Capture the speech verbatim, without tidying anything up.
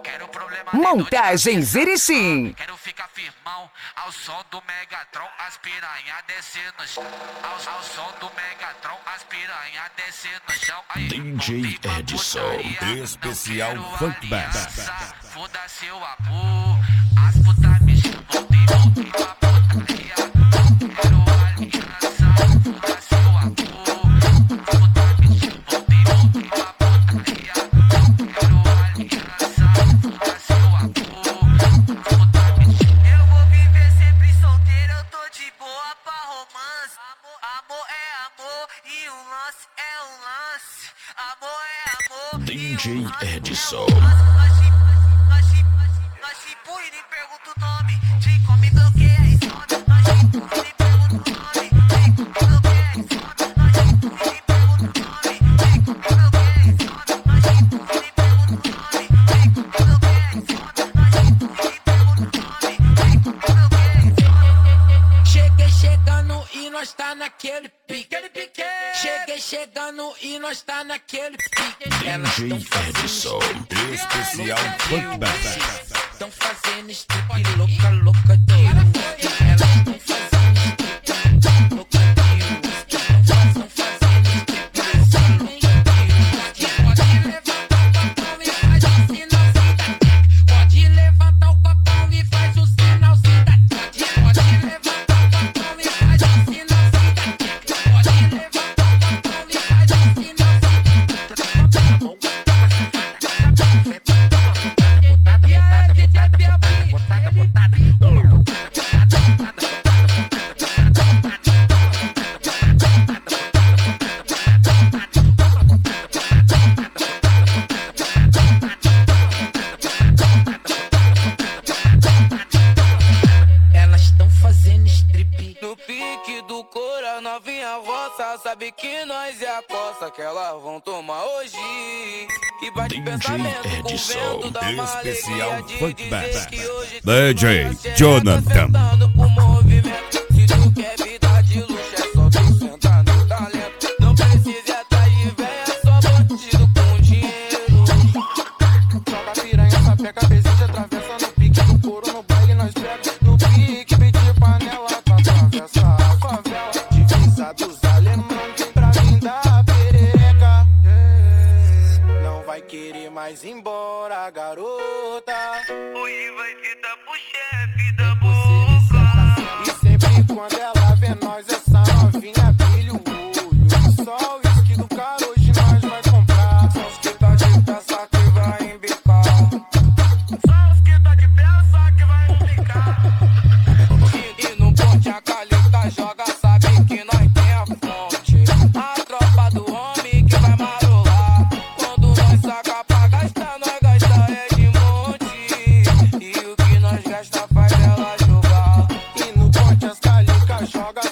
Montagens Erechim. Quero ficar firmão ao som do Megatron, as piranha descer no chão. Ao, ao som do Megatron, as piranha descer no chão. Aí, D J Edson, especial Funk Bass. Foda seu amor, as putas me chamam de voltei pra putaria. Quero aliança, foda seu amor, as putas me chamam de voltei pra putaria. Quero aliança, foda seu amor, as putas me chamam. Eu vou viver sempre solteiro, eu tô de boa pra romance. Amor, amor é amor e um lance é um lance. Amor é amor D J Edson. Cheguei chegando e nós tá naquele pique. Cheguei chegando e nós tá naquele pique. D J Edson, especial Funk Bass. Tão fazendo strip louca, louca de uísque. Elas tão fazendo strip louca de uísque. Tão fazendo strip louca de uísque. Pode levantar o copão e faz o sinal se dá. Pode levantar o copão e faz o sinal se dá. Pode levantar o copão e faz o sinal se Elas tão fazendo strip No pique do cora, novinha roça. Sabe que nós é a coça que elas vão tomar hoje. E bate D J pensamento com o Edson, vento, dá uma especial alegria de Funk dizer Bass. que hoje D J tá na Jonathan. sentando pro movimento. Se tu quer vida de luxo, é só tu sentar no talento. Não precisa atrás de véia, é só bandido com dinheiro. Joga piranha, sapeca, deseja, atravessa no pique do couro, no baile nós pega. No pique, vem de panela, tu atravessa a favela. Divisa dos alemão, vem pra mim da perereca. Yeah. Não vai querer mais ir embora, garota. Hoje vai ficar pro chefe da boca. E sempre quando ela vê nós, essa novinha brilha o olho. Só o uísque do cara, hoje nós vai comprar. Só os que tá de peça que vai embicar. Só os que tá de peça que vai embicar. E, e no ponte a calita joga, sabe que nós tem a fonte. A tropa do homem que vai marolar. Quando nós saca pra gastar, nós gasta é de monte. E o que nós gasta faz ela jogar. E no ponte as calicas joga,